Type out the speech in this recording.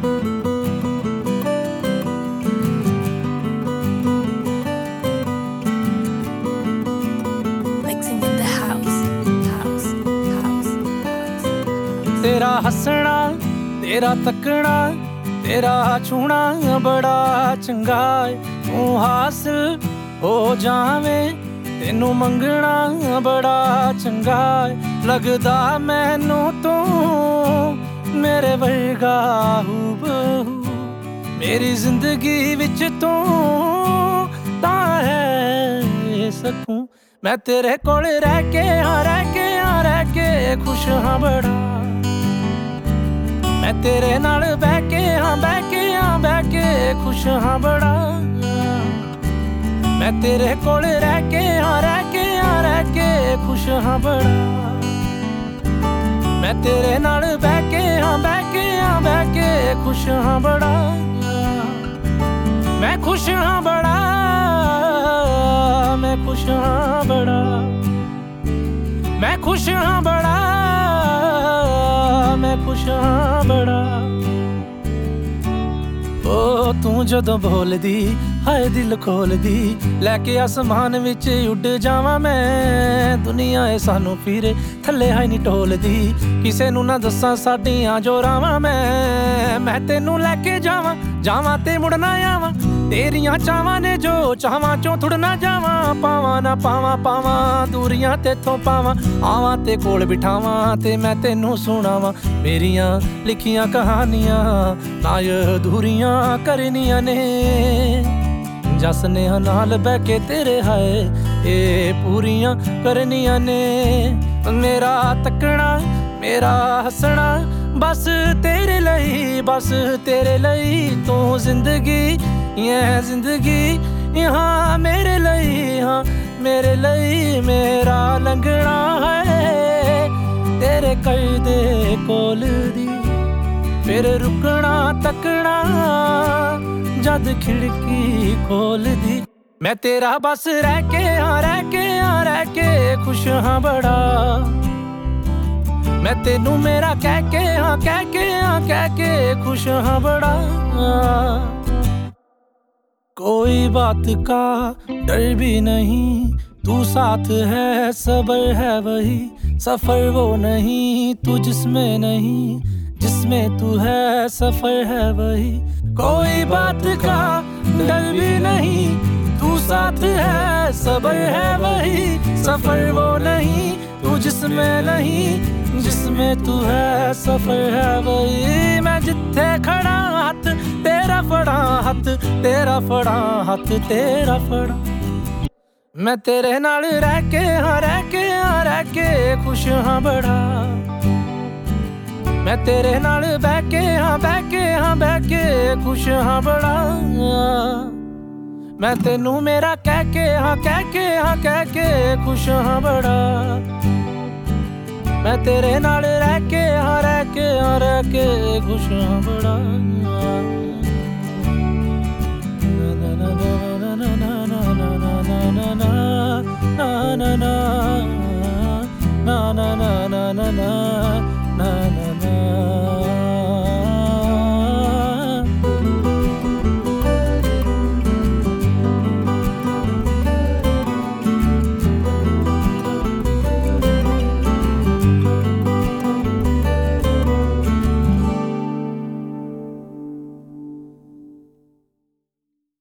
Mixing in the house. तेरा हसना तेरा तकना तेरा छूना बड़ा चंगा है तू हासिल हो जावे तेनू मंगना बड़ा चंगा है लगदा मैनू तू मेरे वर्गा हूबहू मेरी जिंदगी विच तू तां है सकूं मैं तेरे कोल रह के खुश हाँ बड़ा मैं तेरे नाल बह के खुश हाँ बड़ा मैं तेरे कोल रह के खुश हाँ बड़ा मैं तेरे नाल बह के खुश हाँ बड़ा मैं खुश हाँ बड़ा मैं खुश हाँ बड़ा मैं खुश हाँ बड़ा मैं खुश हाँ बड़ा ओ तू जदों बोलदी हाय दिल खोलदी लैके आसमान विच उड़ जावां मैं दुनिया ए सानू फिरे थल्ले हाय नी टोलदी किसे नू ना दस्सां साडियां जोरावां मैं तैनू लैके जावां ते मुड़ ना आवां तेरियां चावां ने जो चावां चों थुड़ ना जावां पावां ना पावां दूरियां तेथों पावां आवां ते कोल बिठावां ते मैं तैनू सुणावां मेरियां लिखियां कहानियां ना अधूरियां करनियां ने जस ने नाल बह के तेरे हाय ए पूरियां करनियां ने मेरा तकना मेरा हसना बस तेरे लई तू जिंदगी यहाँ मेरे लई मेरा लंघना है तेरे करदे कोल दी फिर रुकना तकना जद खिड़की खोल दी मैं तेरा बस रह के खुश हाँ बड़ा मैं तेनू मेरा कह के खुश हाँ बड़ा कोई बात का डर भी नहीं तू साथ है सबर है वही सफर वो नहीं तू जिसमें नहीं जिसमें तू है सफर है वही कोई बात का डर भी नहीं तू साथ है सबर है वही सफर वो नहीं तू जिसमें नहीं जिसमें तू है सफर है वही मैं जिथे खड़ा हथ तेरा फड़ा हाथ तेरा फड़ा मैं तेरे नाल रह के खुश हाँ बड़ा मैं तेरे नाल बह के खुश हाँ बड़ा मैं तेनू मेरा कह के खुश हाँ बड़ा मैं तेरे नाल रह के खुश हाँ बड़ा na na na